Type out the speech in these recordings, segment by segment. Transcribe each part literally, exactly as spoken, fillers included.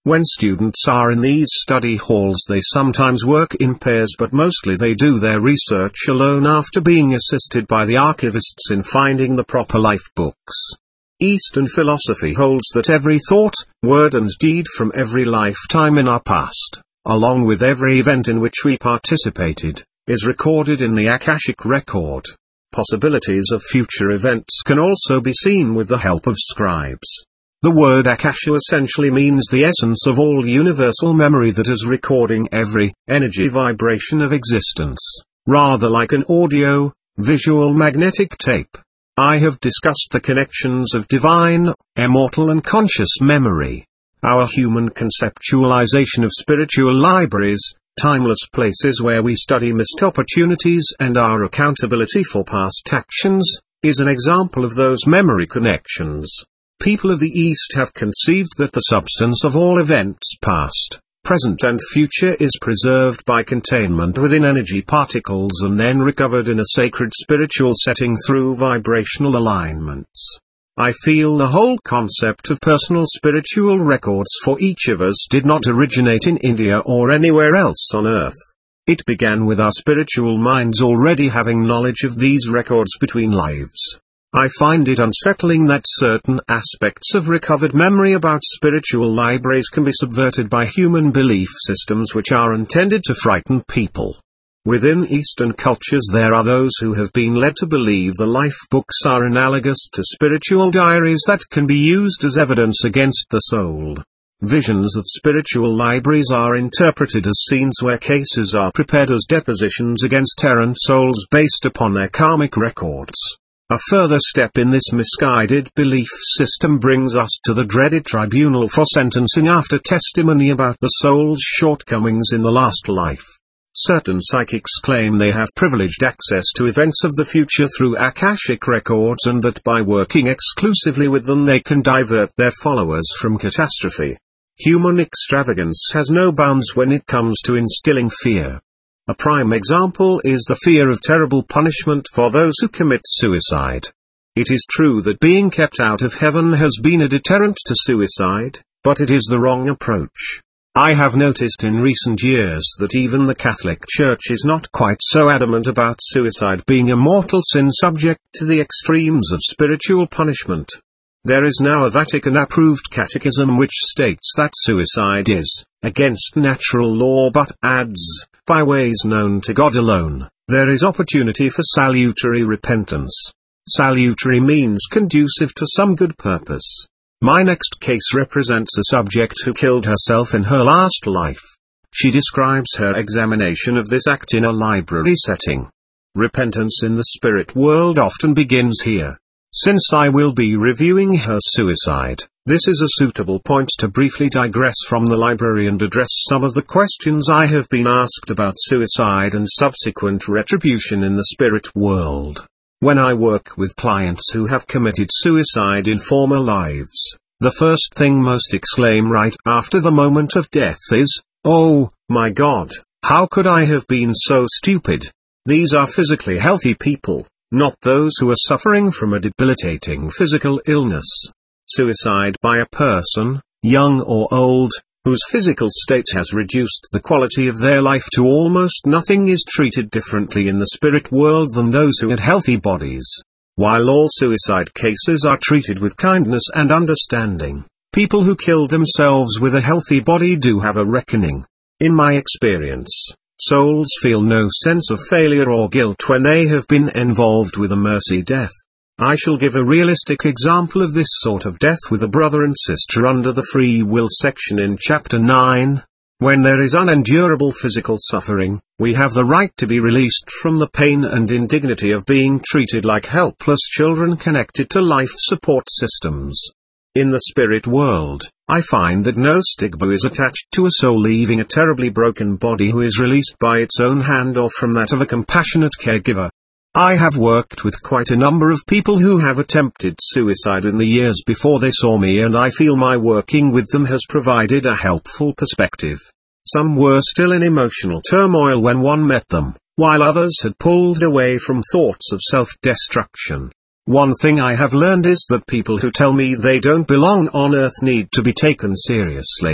When students are in these study halls, they sometimes work in pairs, but mostly they do their research alone after being assisted by the archivists in finding the proper life books. Eastern philosophy holds that every thought, word and deed from every lifetime in our past, along with every event in which we participated, is recorded in the Akashic record. Possibilities of future events can also be seen with the help of scribes. The word Akasha essentially means the essence of all universal memory that is recording every energy vibration of existence, rather like an audio, visual magnetic tape. I have discussed the connections of divine, immortal and conscious memory. Our human conceptualization of spiritual libraries, timeless places where we study missed opportunities and our accountability for past actions, is an example of those memory connections. People of the East have conceived that the substance of all events past, present and future is preserved by containment within energy particles and then recovered in a sacred spiritual setting through vibrational alignments. I feel the whole concept of personal spiritual records for each of us did not originate in India or anywhere else on earth. It began with our spiritual minds already having knowledge of these records between lives. I find it unsettling that certain aspects of recovered memory about spiritual libraries can be subverted by human belief systems which are intended to frighten people. Within Eastern cultures there are those who have been led to believe the life books are analogous to spiritual diaries that can be used as evidence against the soul. Visions of spiritual libraries are interpreted as scenes where cases are prepared as depositions against errant souls based upon their karmic records. A further step in this misguided belief system brings us to the dreaded tribunal for sentencing after testimony about the soul's shortcomings in the last life. Certain psychics claim they have privileged access to events of the future through Akashic records and that by working exclusively with them they can divert their followers from catastrophe. Human extravagance has no bounds when it comes to instilling fear. A prime example is the fear of terrible punishment for those who commit suicide. It is true that being kept out of heaven has been a deterrent to suicide, but it is the wrong approach. I have noticed in recent years that even the Catholic Church is not quite so adamant about suicide being a mortal sin subject to the extremes of spiritual punishment. There is now a Vatican-approved catechism which states that suicide is against natural law but adds, by ways known to God alone, there is opportunity for salutary repentance. Salutary means conducive to some good purpose. My next case represents a subject who killed herself in her last life. She describes her examination of this act in a library setting. Repentance in the spirit world often begins here. Since I will be reviewing her suicide, this is a suitable point to briefly digress from the library and address some of the questions I have been asked about suicide and subsequent retribution in the spirit world. When I work with clients who have committed suicide in former lives, the first thing most exclaim right after the moment of death is, "Oh, my God, how could I have been so stupid?" These are physically healthy people, not those who are suffering from a debilitating physical illness. Suicide by a person, young or old, whose physical state has reduced the quality of their life to almost nothing is treated differently in the spirit world than those who had healthy bodies. While all suicide cases are treated with kindness and understanding, people who kill themselves with a healthy body do have a reckoning. In my experience, souls feel no sense of failure or guilt when they have been involved with a mercy death. I shall give a realistic example of this sort of death with a brother and sister under the free will section in chapter nine. When there is unendurable physical suffering, we have the right to be released from the pain and indignity of being treated like helpless children connected to life support systems. In the spirit world, I find that no stigma is attached to a soul leaving a terribly broken body who is released by its own hand or from that of a compassionate caregiver. I have worked with quite a number of people who have attempted suicide in the years before they saw me, and I feel my working with them has provided a helpful perspective. Some were still in emotional turmoil when one met them, while others had pulled away from thoughts of self-destruction. One thing I have learned is that people who tell me they don't belong on earth need to be taken seriously.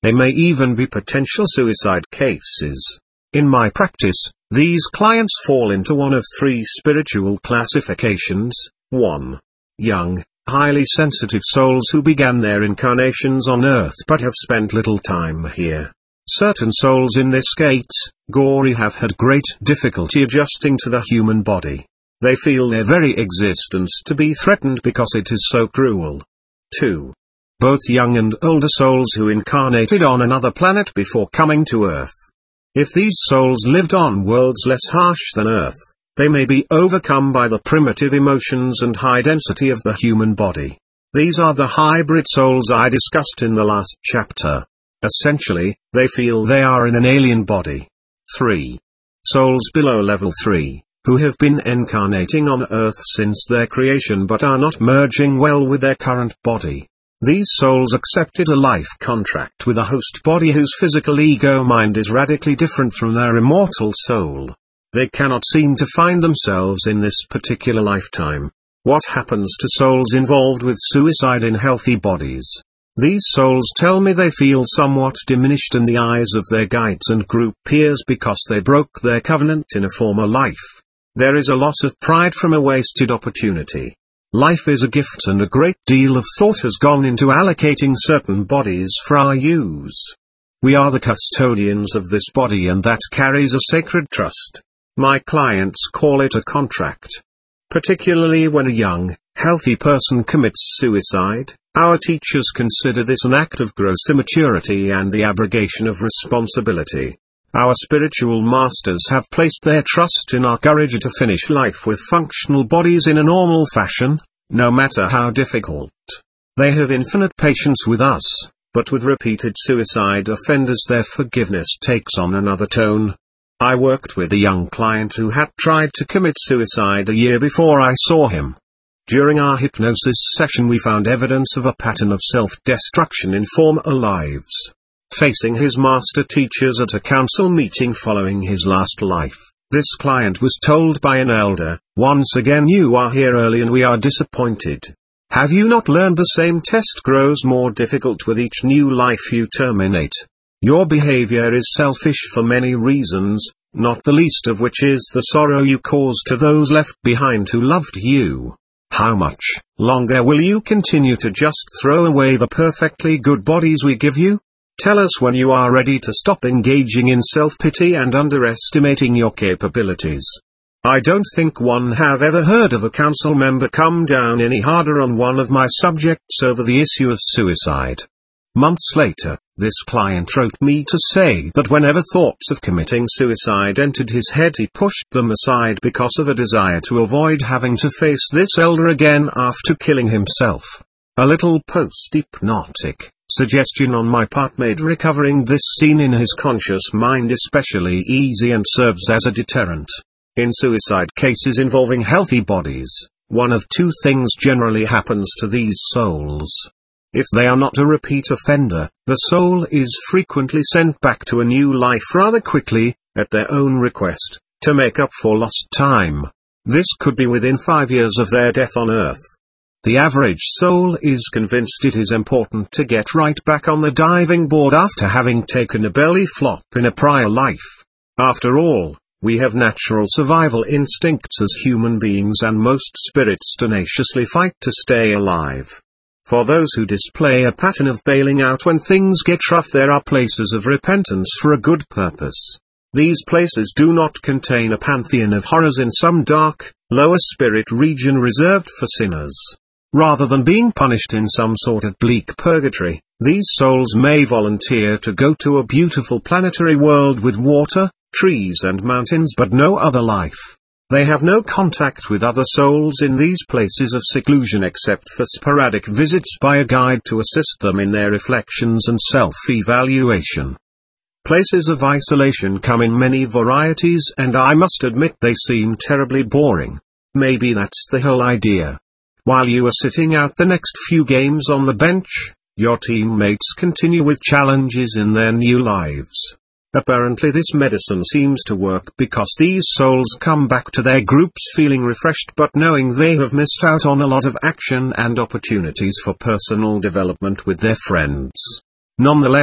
They may even be potential suicide cases. In my practice, these clients fall into one of three spiritual classifications. one. Young, highly sensitive souls who began their incarnations on earth but have spent little time here. Certain souls in this category have had great difficulty adjusting to the human body. They feel their very existence to be threatened because it is so cruel. two. Both young and older souls who incarnated on another planet before coming to Earth. If these souls lived on worlds less harsh than Earth, they may be overcome by the primitive emotions and high density of the human body. These are the hybrid souls I discussed in the last chapter. Essentially, they feel they are in an alien body. three. Souls below level three, who have been incarnating on Earth since their creation but are not merging well with their current body. These souls accepted a life contract with a host body whose physical ego mind is radically different from their immortal soul. They cannot seem to find themselves in this particular lifetime. What happens to souls involved with suicide in healthy bodies? These souls tell me they feel somewhat diminished in the eyes of their guides and group peers because they broke their covenant in a former life. There is a loss of pride from a wasted opportunity. Life is a gift and a great deal of thought has gone into allocating certain bodies for our use. We are the custodians of this body and that carries a sacred trust. My clients call it a contract. Particularly when a young, healthy person commits suicide, our teachers consider this an act of gross immaturity and the abrogation of responsibility. Our spiritual masters have placed their trust in our courage to finish life with functional bodies in a normal fashion, no matter how difficult. They have infinite patience with us, but with repeated suicide offenders their forgiveness takes on another tone. I worked with a young client who had tried to commit suicide a year before I saw him. During our hypnosis session we found evidence of a pattern of self-destruction in former lives. Facing his master teachers at a council meeting following his last life, this client was told by an elder, "Once again you are here early and we are disappointed. Have you not learned the same test grows more difficult with each new life you terminate? Your behavior is selfish for many reasons, not the least of which is the sorrow you cause to those left behind who loved you. How much longer will you continue to just throw away the perfectly good bodies we give you? Tell us when you are ready to stop engaging in self-pity and underestimating your capabilities." I don't think one have ever heard of a council member come down any harder on one of my subjects over the issue of suicide. Months later, this client wrote me to say that whenever thoughts of committing suicide entered his head he pushed them aside because of a desire to avoid having to face this elder again after killing himself. A little post-hypnotic suggestion on my part made recovering this scene in his conscious mind especially easy and serves as a deterrent. In suicide cases involving healthy bodies, one of two things generally happens to these souls. If they are not a repeat offender, the soul is frequently sent back to a new life rather quickly, at their own request, to make up for lost time. This could be within five years of their death on Earth. The average soul is convinced it is important to get right back on the diving board after having taken a belly flop in a prior life. After all, we have natural survival instincts as human beings and most spirits tenaciously fight to stay alive. For those who display a pattern of bailing out when things get rough, there are places of repentance for a good purpose. These places do not contain a pantheon of horrors in some dark, lower spirit region reserved for sinners. Rather than being punished in some sort of bleak purgatory, these souls may volunteer to go to a beautiful planetary world with water, trees and mountains but no other life. They have no contact with other souls in these places of seclusion except for sporadic visits by a guide to assist them in their reflections and self-evaluation. Places of isolation come in many varieties and I must admit they seem terribly boring. Maybe that's the whole idea. While you are sitting out the next few games on the bench, your teammates continue with challenges in their new lives. Apparently this medicine seems to work because these souls come back to their groups feeling refreshed but knowing they have missed out on a lot of action and opportunities for personal development with their friends. Nonetheless,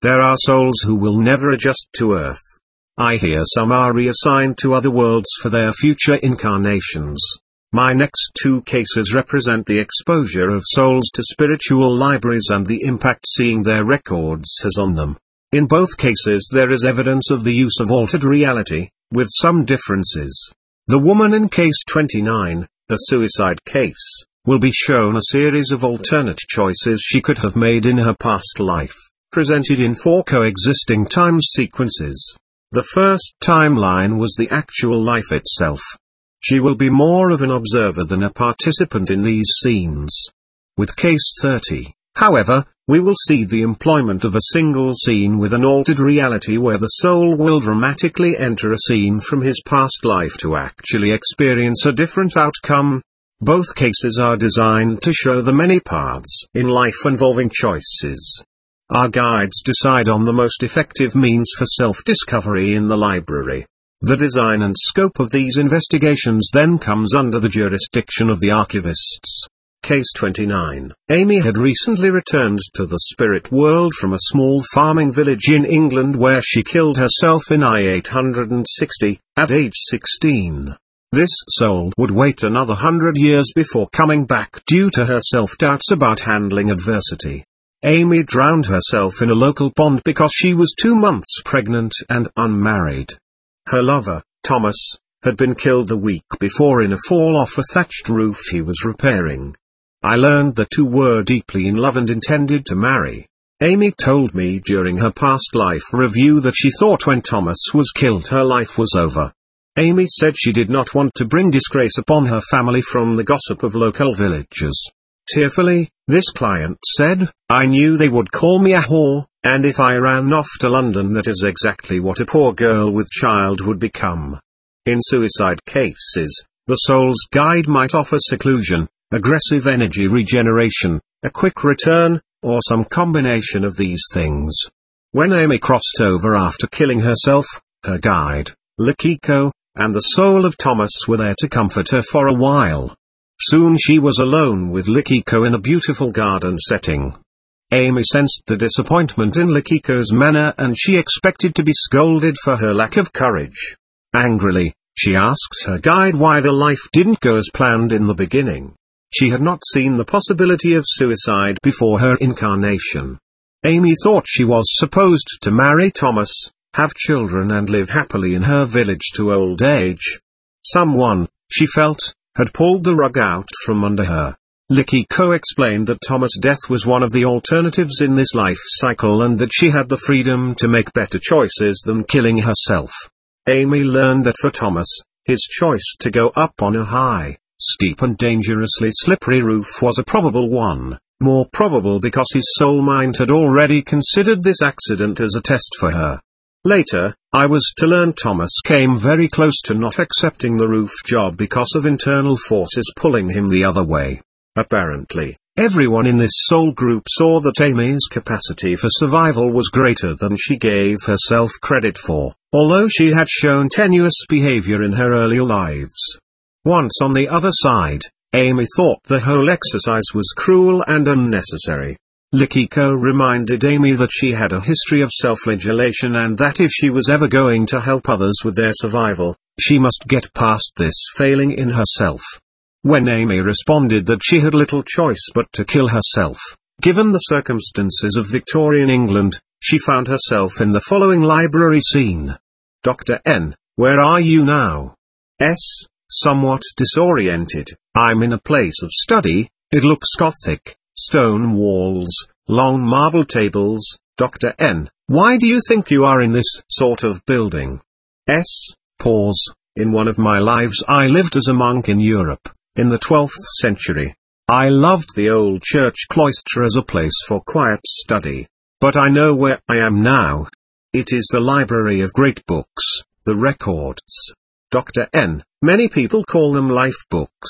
There are souls who will never adjust to Earth. I hear some are reassigned to other worlds for their future incarnations. My next two cases represent the exposure of souls to spiritual libraries and the impact seeing their records has on them. In both cases there is evidence of the use of altered reality, with some differences. The woman in case twenty-nine, a suicide case, will be shown a series of alternate choices she could have made in her past life, presented in four coexisting time sequences. The first timeline was the actual life itself. She will be more of an observer than a participant in these scenes. With case thirty, however, we will see the employment of a single scene with an altered reality where the soul will dramatically enter a scene from his past life to actually experience a different outcome. Both cases are designed to show the many paths in life involving choices. Our guides decide on the most effective means for self-discovery in the library. The design and scope of these investigations then comes under the jurisdiction of the archivists. Case twenty-nine. Amy had recently returned to the spirit world from a small farming village in England where she killed herself in I eight sixty, at age sixteen. This soul would wait another hundred years before coming back due to her self-doubts about handling adversity. Amy drowned herself in a local pond because she was two months pregnant and unmarried. Her lover, Thomas, had been killed the week before in a fall off a thatched roof he was repairing. I learned the two were deeply in love and intended to marry. Amy told me during her past life review that she thought when Thomas was killed her life was over. Amy said she did not want to bring disgrace upon her family from the gossip of local villagers. Tearfully, this client said, "I knew they would call me a whore, and if I ran off to London that is exactly what a poor girl with child would become." In suicide cases, the soul's guide might offer seclusion, aggressive energy regeneration, a quick return, or some combination of these things. When Amy crossed over after killing herself, her guide, Likiko, and the soul of Thomas were there to comfort her for a while. Soon she was alone with Likiko in a beautiful garden setting. Amy sensed the disappointment in Likiko's manner and she expected to be scolded for her lack of courage. Angrily, she asked her guide why the life didn't go as planned in the beginning. She had not seen the possibility of suicide before her incarnation. Amy thought she was supposed to marry Thomas, have children and live happily in her village to old age. Someone, she felt, had pulled the rug out from under her. Likiko explained that Thomas' death was one of the alternatives in this life cycle and that she had the freedom to make better choices than killing herself. Amy learned that for Thomas, his choice to go up on a high, steep and dangerously slippery roof was a probable one, more probable because his soul mind had already considered this accident as a test for her. Later, I was to learn Thomas came very close to not accepting the roof job because of internal forces pulling him the other way. Apparently, everyone in this soul group saw that Amy's capacity for survival was greater than she gave herself credit for, although she had shown tenuous behavior in her earlier lives. Once on the other side, Amy thought the whole exercise was cruel and unnecessary. Likiko reminded Amy that she had a history of self-flagellation and that if she was ever going to help others with their survival, she must get past this failing in herself. When Amy responded that she had little choice but to kill herself, given the circumstances of Victorian England, she found herself in the following library scene. Doctor N, where are you now? S, somewhat disoriented, I'm in a place of study, it looks gothic, stone walls, long marble tables. Doctor N, why do you think you are in this sort of building? S, pause, in one of my lives I lived as a monk in Europe, in the twelfth century. I loved the old church cloister as a place for quiet study. But I know where I am now. It is the library of great books, the records. Doctor N, many people call them life books.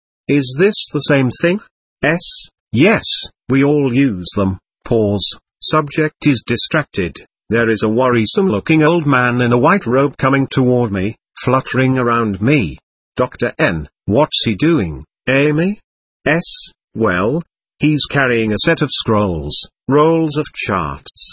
Is this the same thing? S, yes, we all use them. Pause. Subject is distracted. There is a worrisome-looking old man in a white robe coming toward me, fluttering around me. Doctor N, what's he doing, Amy? S, well, he's carrying a set of scrolls, rolls of charts.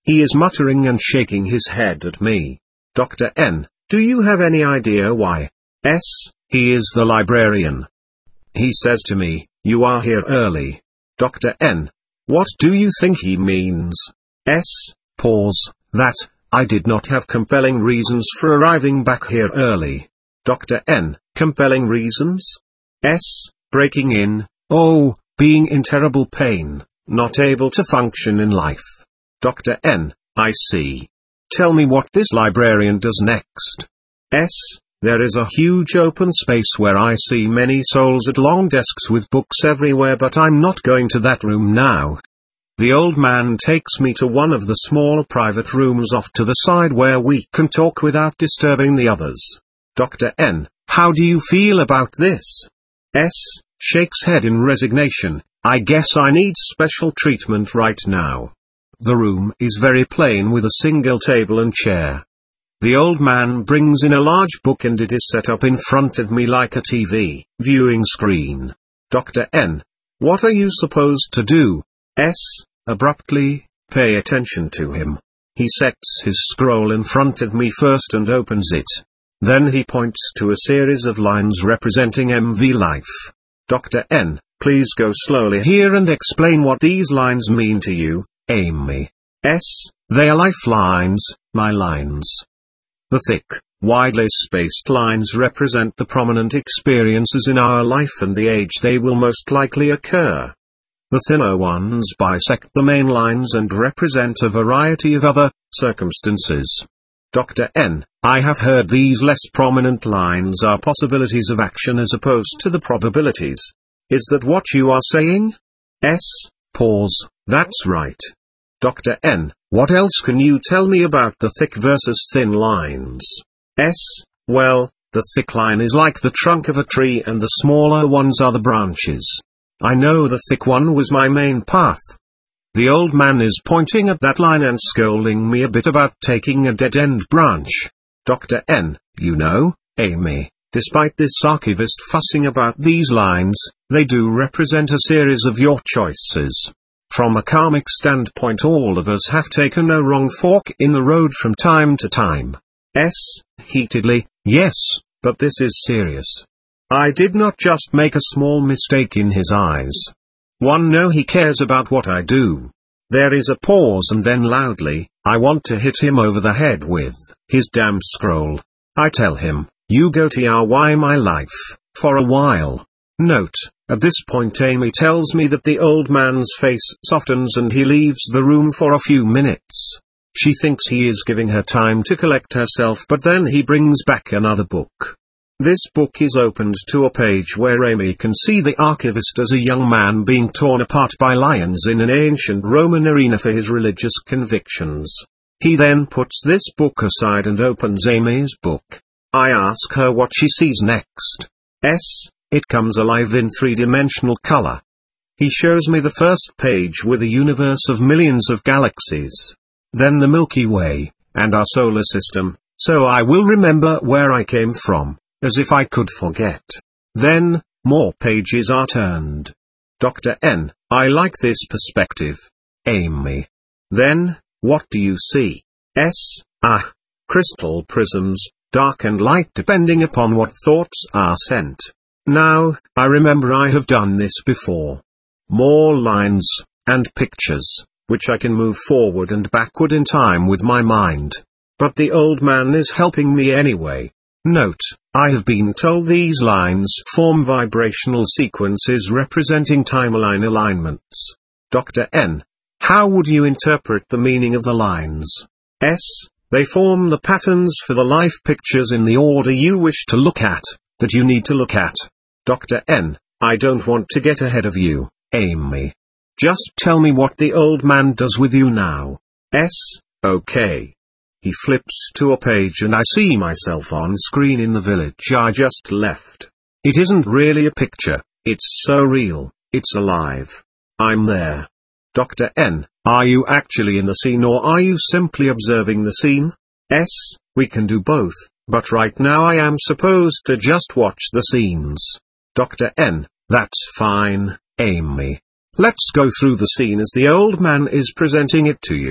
He is muttering and shaking his head at me. Doctor N, do you have any idea why? S, he is the librarian. He says to me, you are here early. Doctor N, what do you think he means? S, pause, that, I did not have compelling reasons for arriving back here early. Doctor N, compelling reasons? S, breaking in, oh, being in terrible pain, not able to function in life. Doctor N, I see. Tell me what this librarian does next. S, there is a huge open space where I see many souls at long desks with books everywhere, but I'm not going to that room now. The old man takes me to one of the small private rooms off to the side where we can talk without disturbing the others. Doctor N, how do you feel about this? S, shakes head in resignation, I guess I need special treatment right now. The room is very plain with a single table and chair. The old man brings in a large book and it is set up in front of me like a T V viewing screen. Doctor N, what are you supposed to do? S, abruptly, pay attention to him. He sets his scroll in front of me first and opens it. Then he points to a series of lines representing M V life. Doctor N, please go slowly here and explain what these lines mean to you, Amy. S, they are lifelines, my lines. The thick, widely spaced lines represent the prominent experiences in our life and the age they will most likely occur. The thinner ones bisect the main lines and represent a variety of other circumstances. Doctor N, I have heard these less prominent lines are possibilities of action as opposed to the probabilities. Is that what you are saying? S, pause, that's right. Doctor N, what else can you tell me about the thick versus thin lines? S, well, the thick line is like the trunk of a tree and the smaller ones are the branches. I know the thick one was my main path. The old man is pointing at that line and scolding me a bit about taking a dead-end branch. Doctor N, you know, Amy, despite this archivist fussing about these lines, they do represent a series of your choices. From a karmic standpoint, all of us have taken a wrong fork in the road from time to time. S, heatedly, yes, but this is serious. I did not just make a small mistake in his eyes. One, no, he cares about what I do. There is a pause and then loudly, I want to hit him over the head with his damn scroll. I tell him, you go to your why my life, for a while. Note, at this point Amy tells me that the old man's face softens and he leaves the room for a few minutes. She thinks he is giving her time to collect herself, but then he brings back another book. This book is opened to a page where Amy can see the archivist as a young man being torn apart by lions in an ancient Roman arena for his religious convictions. He then puts this book aside and opens Amy's book. I ask her what she sees next. S, it comes alive in three-dimensional color. He shows me the first page with a universe of millions of galaxies. Then the Milky Way, and our solar system, so I will remember where I came from, as if I could forget. Then, more pages are turned. Doctor N, I like this perspective. Amy. Then, what do you see? S, ah, crystal prisms, dark and light depending upon what thoughts are sent. Now, I remember I have done this before. More lines, and pictures, which I can move forward and backward in time with my mind. But the old man is helping me anyway. Note, I have been told these lines form vibrational sequences representing timeline alignments. Doctor N, how would you interpret the meaning of the lines? S, they form the patterns for the life pictures in the order you wish to look at, that you need to look at. Doctor N, I don't want to get ahead of you, Amy. Just tell me what the old man does with you now. S, okay. He flips to a page and I see myself on screen in the village I just left. It isn't really a picture, it's so real, it's alive. I'm there. Doctor N, are you actually in the scene or are you simply observing the scene? S, we can do both, but right now I am supposed to just watch the scenes. Doctor N, that's fine, Amy. Let's go through the scene as the old man is presenting it to you.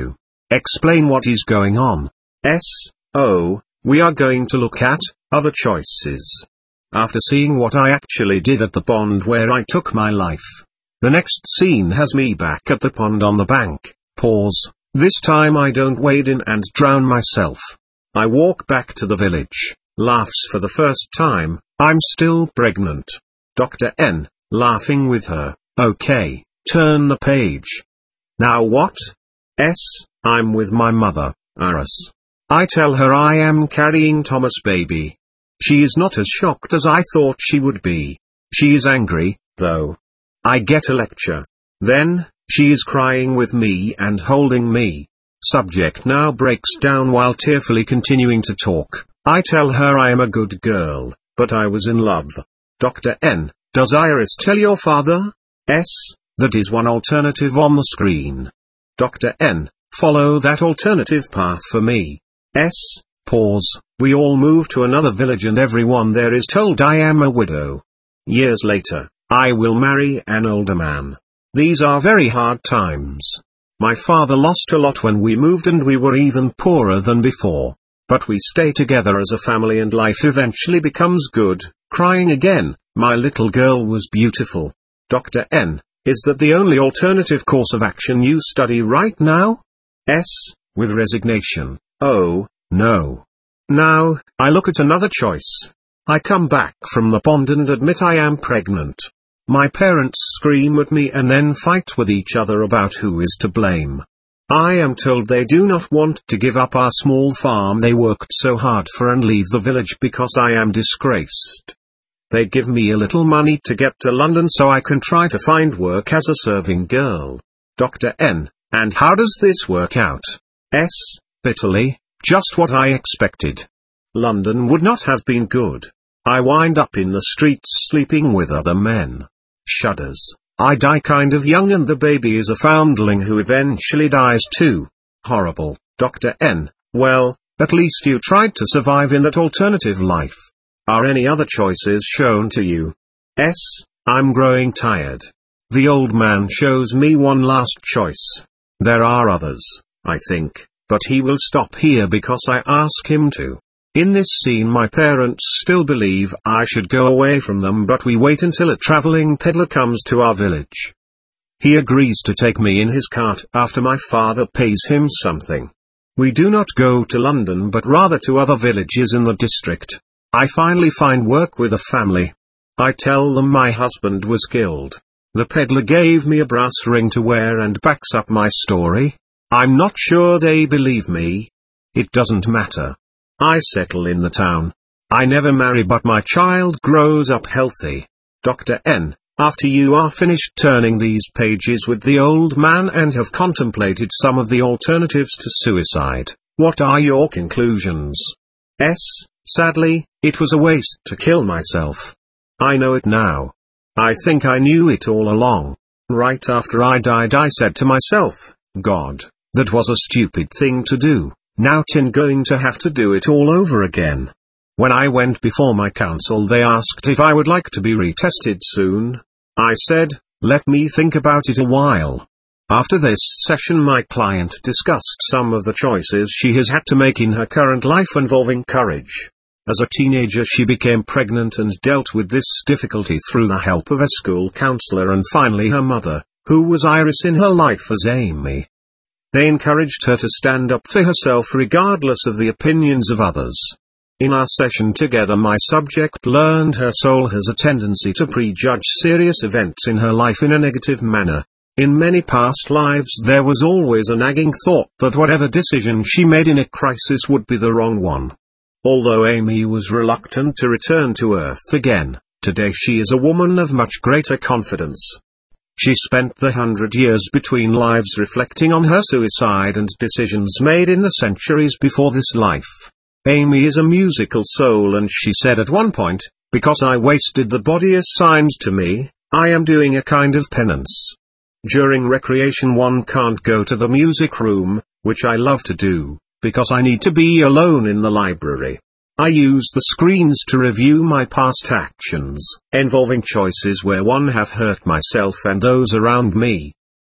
Explain what is going on. S. Oh, we are going to look at other choices. After seeing what I actually did at the pond where I took my life, the next scene has me back at the pond on the bank. Pause. This time I don't wade in and drown myself. I walk back to the village. Laughs for the first time. I'm still pregnant. Doctor N, laughing with her. Okay, turn the page. Now what? S, I'm with my mother, Iris. I tell her I am carrying Thomas' baby. She is not as shocked as I thought she would be. She is angry, though. I get a lecture. Then, she is crying with me and holding me. Subject now breaks down while tearfully continuing to talk. I tell her I am a good girl, but I was in love. Doctor N, does Iris tell your father? S, that is one alternative on the screen. Doctor N, follow that alternative path for me. S, pause, we all move to another village and everyone there is told I am a widow. Years later, I will marry an older man. These are very hard times. My father lost a lot when we moved and we were even poorer than before. But we stay together as a family and life eventually becomes good. Crying again, my little girl was beautiful. Doctor N, is that the only alternative course of action you study right now? S, with resignation, oh, no. Now, I look at another choice. I come back from the pond and admit I am pregnant. My parents scream at me and then fight with each other about who is to blame. I am told they do not want to give up our small farm they worked so hard for and leave the village because I am disgraced. They give me a little money to get to London so I can try to find work as a serving girl. Doctor N, and how does this work out? S, bitterly, just what I expected. London would not have been good. I wind up in the streets sleeping with other men. Shudders. I die kind of young and the baby is a foundling who eventually dies too. Horrible. Doctor N, well, at least you tried to survive in that alternative life. Are any other choices shown to you? S, I'm growing tired. The old man shows me one last choice. There are others, I think, but he will stop here because I ask him to. In this scene my parents still believe I should go away from them, but we wait until a traveling peddler comes to our village. He agrees to take me in his cart after my father pays him something. We do not go to London but rather to other villages in the district. I finally find work with a family. I tell them my husband was killed. The peddler gave me a brass ring to wear and backs up my story. I'm not sure they believe me. It doesn't matter. I settle in the town. I never marry but my child grows up healthy. Doctor N, after you are finished turning these pages with the old man and have contemplated some of the alternatives to suicide, what are your conclusions? S, sadly, it was a waste to kill myself. I know it now. I think I knew it all along. Right after I died I said to myself, God, that was a stupid thing to do. Now I'm going to have to do it all over again. When I went before my counsel they asked if I would like to be retested soon. I said, let me think about it a while. After this session my client discussed some of the choices she has had to make in her current life involving courage. As a teenager she became pregnant and dealt with this difficulty through the help of a school counselor and finally her mother, who was Iris in her life as Amy. They encouraged her to stand up for herself regardless of the opinions of others. In our session together my subject learned her soul has a tendency to prejudge serious events in her life in a negative manner. In many past lives there was always a nagging thought that whatever decision she made in a crisis would be the wrong one. Although Amy was reluctant to return to Earth again, today she is a woman of much greater confidence. She spent the hundred years between lives reflecting on her suicide and decisions made in the centuries before this life. Amy is a musical soul and she said at one point, because I wasted the body assigned to me, I am doing a kind of penance. During recreation one can't go to the music room, which I love to do, because I need to be alone in the library. I use the screens to review my past actions, involving choices where one have hurt myself and those around me.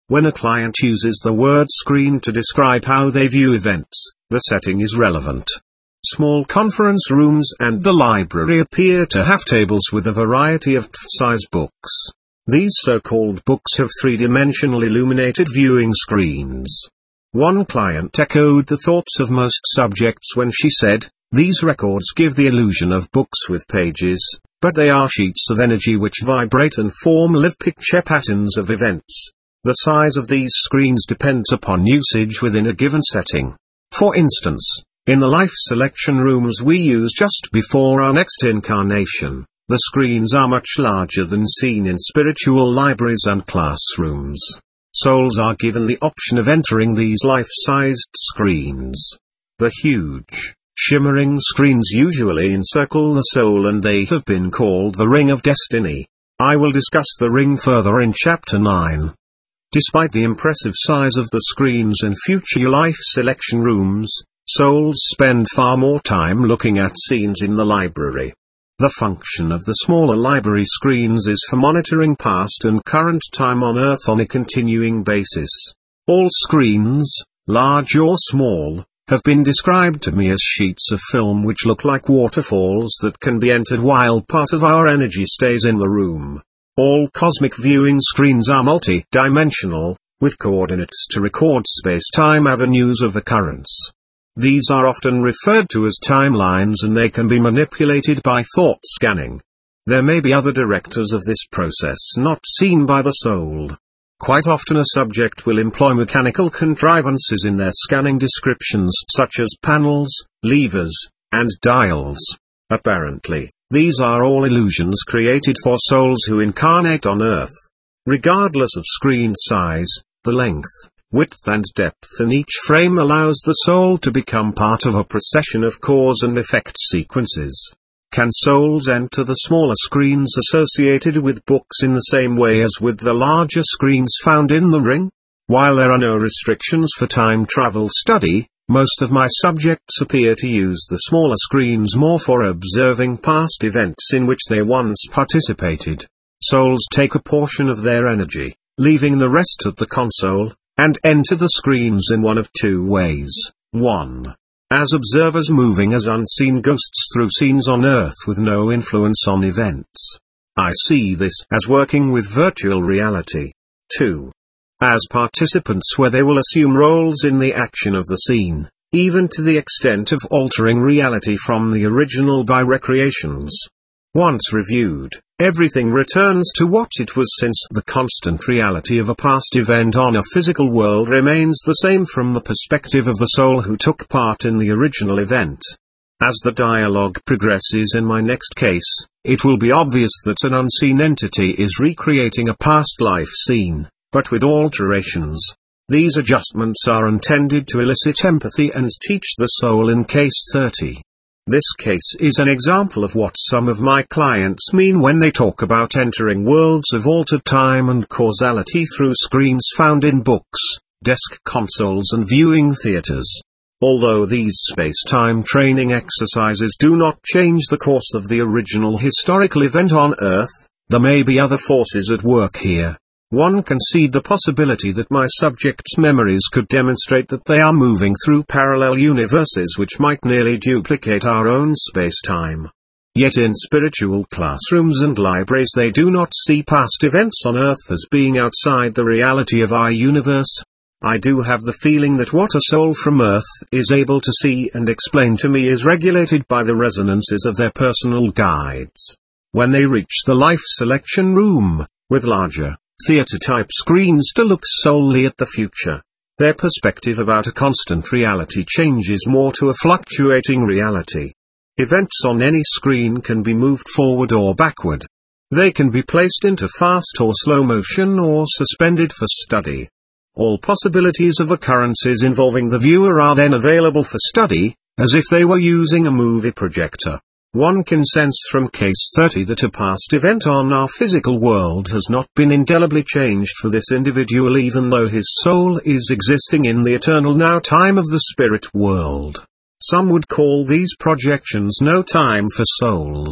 When a client uses the word screen to describe how they view events, the setting is relevant. Small conference rooms and the library appear to have tables with a variety of size books. These so-called books have three-dimensional illuminated viewing screens. One client echoed the thoughts of most subjects when she said, "These records give the illusion of books with pages, but they are sheets of energy which vibrate and form live picture patterns of events." The size of these screens depends upon usage within a given setting. For instance, in the life selection rooms we use just before our next incarnation, the screens are much larger than seen in spiritual libraries and classrooms. Souls are given the option of entering these life-sized screens. The huge, shimmering screens usually encircle the soul, and they have been called the Ring of Destiny. I will discuss the ring further in Chapter nine. Despite the impressive size of the screens in future life selection rooms, souls spend far more time looking at scenes in the library. The function of the smaller library screens is for monitoring past and current time on Earth on a continuing basis. All screens, large or small, have been described to me as sheets of film which look like waterfalls that can be entered while part of our energy stays in the room. All cosmic viewing screens are multi-dimensional, with coordinates to record space-time avenues of occurrence. These are often referred to as timelines, and they can be manipulated by thought scanning. There may be other directors of this process not seen by the soul. Quite often a subject will employ mechanical contrivances in their scanning descriptions, such as panels, levers, and dials. Apparently, these are all illusions created for souls who incarnate on Earth. Regardless of screen size, the length, width and depth in each frame allows the soul to become part of a procession of cause and effect sequences. Can souls enter the smaller screens associated with books in the same way as with the larger screens found in the ring? While there are no restrictions for time travel study, most of my subjects appear to use the smaller screens more for observing past events in which they once participated. Souls take a portion of their energy, leaving the rest at the console, and enter the screens in one of two ways. one. As observers moving as unseen ghosts through scenes on Earth with no influence on events. I see this as working with virtual reality. two. As participants where they will assume roles in the action of the scene, even to the extent of altering reality from the original by recreations. Once reviewed, everything returns to what it was, since the constant reality of a past event on a physical world remains the same from the perspective of the soul who took part in the original event. As the dialogue progresses in my next case, it will be obvious that an unseen entity is recreating a past life scene, but with alterations. These adjustments are intended to elicit empathy and teach the soul in case thirty. This case is an example of what some of my clients mean when they talk about entering worlds of altered time and causality through screens found in books, desk consoles and viewing theaters. Although these space-time training exercises do not change the course of the original historical event on Earth, there may be other forces at work here. One can see the possibility that my subjects' memories could demonstrate that they are moving through parallel universes which might nearly duplicate our own space-time. Yet in spiritual classrooms and libraries they do not see past events on Earth as being outside the reality of our universe. I do have the feeling that what a soul from Earth is able to see and explain to me is regulated by the resonances of their personal guides. When they reach the life selection room, with larger, theater-type screens to look solely at the future, their perspective about a constant reality changes more to a fluctuating reality. Events on any screen can be moved forward or backward. They can be placed into fast or slow motion or suspended for study. All possibilities of occurrences involving the viewer are then available for study, as if they were using a movie projector. One can sense from case thirty that a past event on our physical world has not been indelibly changed for this individual, even though his soul is existing in the eternal now time of the spirit world. Some would call these projections no time for souls.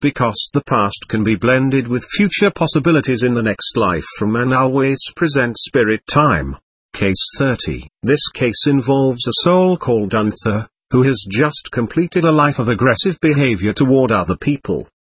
because the past can be blended with future possibilities in the next life from an always present spirit time. Case thirty. This case involves a soul called Unther, who has just completed a life of aggressive behavior toward other people.